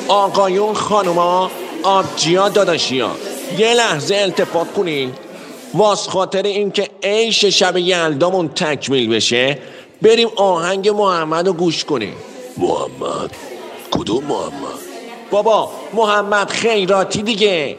آقایون خانوما آبجیا داداشیا یه لحظه التفات کنین. واس خاطر این که عیش شب یلدامون تکمیل بشه بریم آهنگ محمد رو گوش کنیم. محمد؟ کدوم محمد؟ بابا محمد خیراتی دیگه.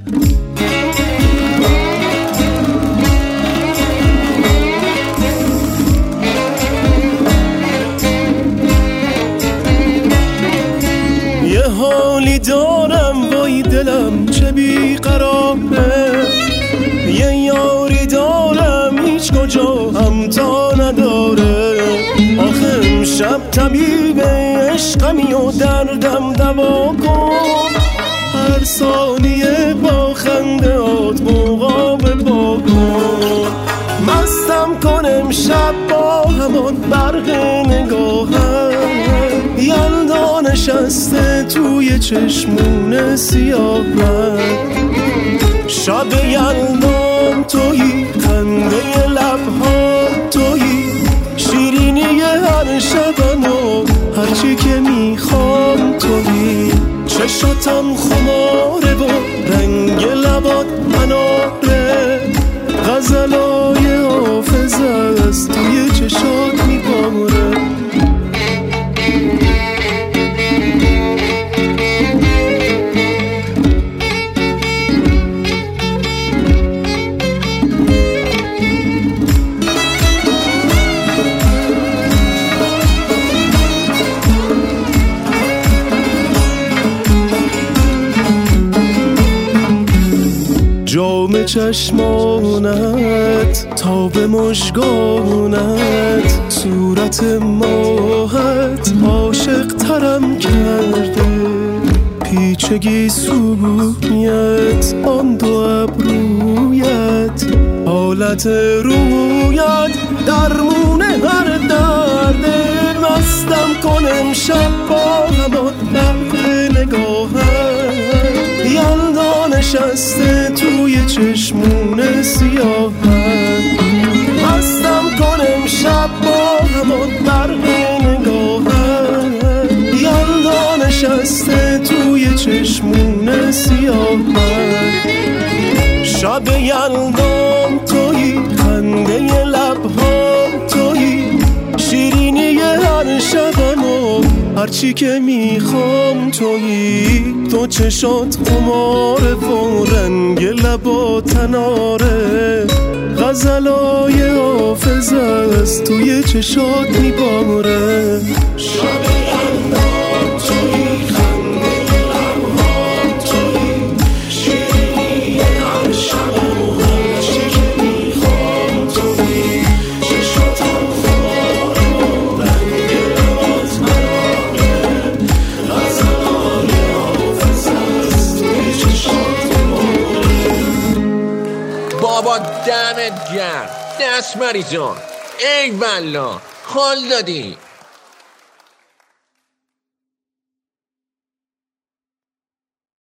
یه حالی دارم وای دلم چه بیقراره، یه یاری دارم هیچ کجا همتا نداره. آخه امشب طبیب عشقمی و دردم دوا کن، هر ثانیه با خنده هات مقابل با کن. مستم کن امشب با همان برق نگاهم، یلدا نشسته توی چشمون سیاهم. شب یلدام تویی، خنده لبها تویی، شیرینی هر شبم و هرچی که میخوام تویی. چشاتم خماره و رنگ لبات مناره، غزلای حافظه است توی چشات میباره. جام چشمانت تا به مژگانت، صورت ماهت عاشق ترم کرده. پیچگی سویت آن دو ابرویت، حالت رویت درمون هر درده. مستم کن امشب با همان برق نگاهم، یلدا نشسته توی چشمون سیاهم. مستم کن امشب با همان برق نگاهم، یلدا نشسته توی چشمون سیاهم. شب یلدام تویی، خنده لبها تویی، شیرینی هر شبم و هرچی که میخوام تویی. تو چشات خماره و رنگ لبا تناره، غزلای حافظه است توی چشات میباره. شب یلدام تویی، خنده لبها تویی، شیرینی هر شبم و هرچی که میخوام تویی. چشاتم خماره و رنگ لبا تناره، غزلای حافظه است توی چشات میباره. بابا دمت گرم دست مریضان، ای والله حال دادی.